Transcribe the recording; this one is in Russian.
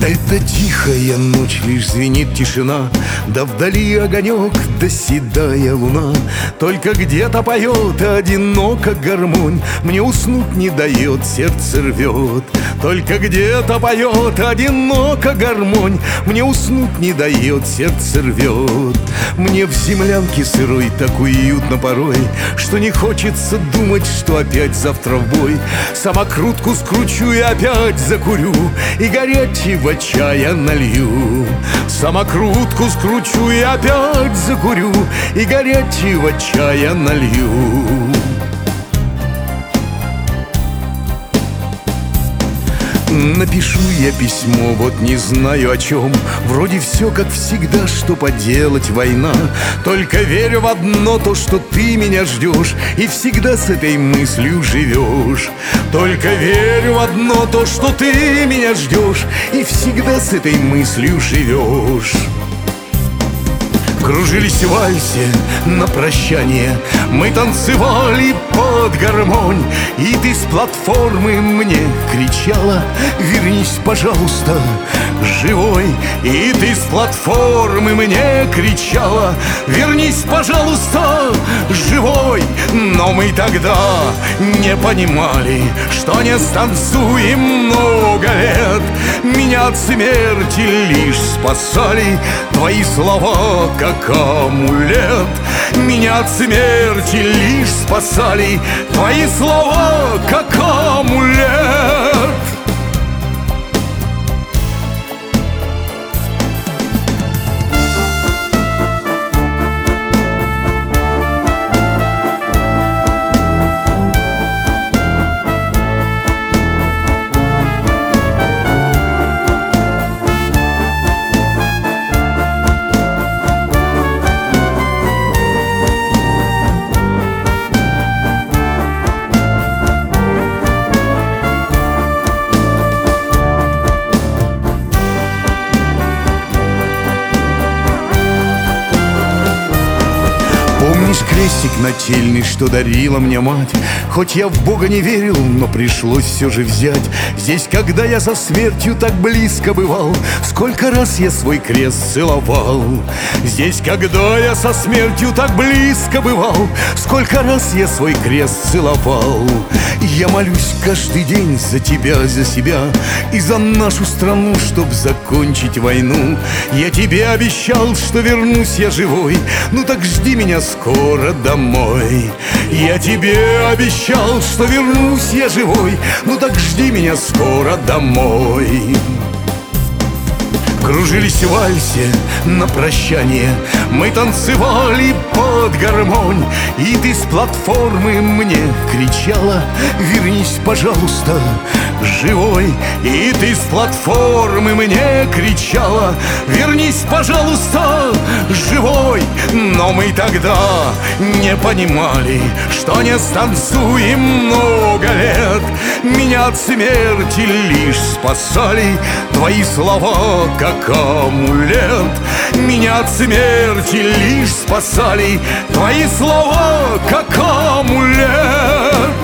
Это тихая ночь, лишь звенит тишина, да вдали огонек, да седая луна. Только где-то поет одиноко гармонь, мне уснуть не дает, сердце рвет. Только где-то поет одиноко гармонь, мне уснуть не дает, сердце рвет. Мне в землянке сырой так уютно порой, что не хочется думать, что опять завтра в бой. Самокрутку скручу и опять закурю, и горячего чая налью. Самокрутку скручу и опять закурю, и горячего чая налью. Напишу я письмо, вот не знаю о чем. Вроде все как всегда, что поделать, война. Только верю в одно, то, что ты меня ждешь, и всегда с этой мыслью живешь. Только верю в одно, то, что ты меня ждешь, и всегда с этой мыслью живешь. Кружились в вальсе на прощание, мы танцевали под гармонь, и ты с платформы мне кричала: вернись, пожалуйста, живой. И ты с платформы мне кричала: вернись, пожалуйста, живой. Но мы тогда не понимали, что не станцуем много лет. Меня от смерти лишь спасали твои слова, как амулет. Меня от смерти лишь спасали твои слова, как амулет. Помнишь крестик нательный, что дарила мне мать? Хоть я в Бога не верил, но пришлось все же взять. Здесь, когда я со смертью так близко бывал, сколько раз я свой крест целовал. Здесь, когда я со смертью так близко бывал, сколько раз я свой крест целовал. Я молюсь каждый день за тебя, за себя и за нашу страну, чтоб закончить войну. Я тебе обещал, что вернусь я живой, ну так жди меня скоро домой. Я тебе обещал, что вернусь я живой, ну так жди меня скоро домой. Кружились в вальсе на прощание, мы танцевали под гармонь, и ты с платформы мне кричала: вернись, пожалуйста, живой. И ты с платформы мне кричала: вернись, пожалуйста, живой. Но мы тогда не понимали, что не станцуем много лет. Меня от смерти лишь спасали твои слова, как амулет. Меня от смерти лишь спасали твои слова, как амулет.